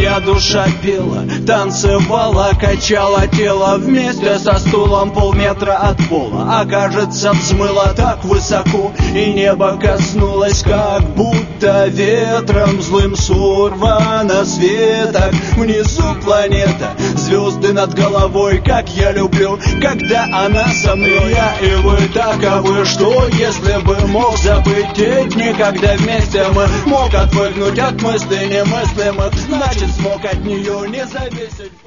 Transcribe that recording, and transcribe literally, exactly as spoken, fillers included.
Моя душа пела, танцевала, качала тело вместе со стулом полметра от пола. А кажется, взмыла так высоко, и небо коснулось, как будто ветром злым сорвано с веток. Внизу планета, звезды над головой, как я люблю, когда она со мной. Я и вы таковы, что если бы мог забыть те дни, когда вместе мы, мог отвыкнуть от мыслей немыслимых, значит смог от нее не зависеть.